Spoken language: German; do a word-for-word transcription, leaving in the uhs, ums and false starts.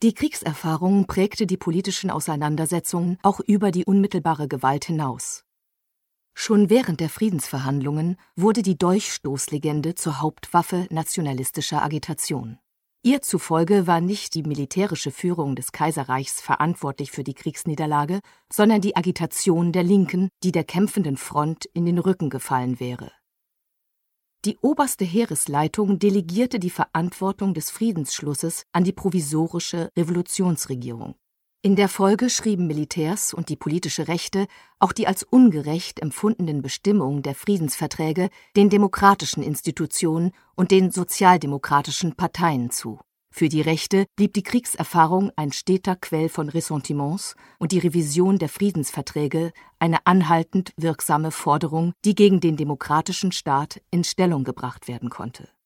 Die Kriegserfahrung prägte die politischen Auseinandersetzungen auch über die unmittelbare Gewalt hinaus. Schon während der Friedensverhandlungen wurde die Dolchstoßlegende zur Hauptwaffe nationalistischer Agitation. Ihr zufolge war nicht die militärische Führung des Kaiserreichs verantwortlich für die Kriegsniederlage, sondern die Agitation der Linken, die der kämpfenden Front in den Rücken gefallen wäre. Die oberste Heeresleitung delegierte die Verantwortung des Friedensschlusses an die provisorische Revolutionsregierung. In der Folge schrieben Militärs und die politische Rechte auch die als ungerecht empfundenen Bestimmungen der Friedensverträge den demokratischen Institutionen und den sozialdemokratischen Parteien zu. Für die Rechte blieb die Kriegserfahrung ein steter Quell von Ressentiments und die Revision der Friedensverträge eine anhaltend wirksame Forderung, die gegen den demokratischen Staat in Stellung gebracht werden konnte.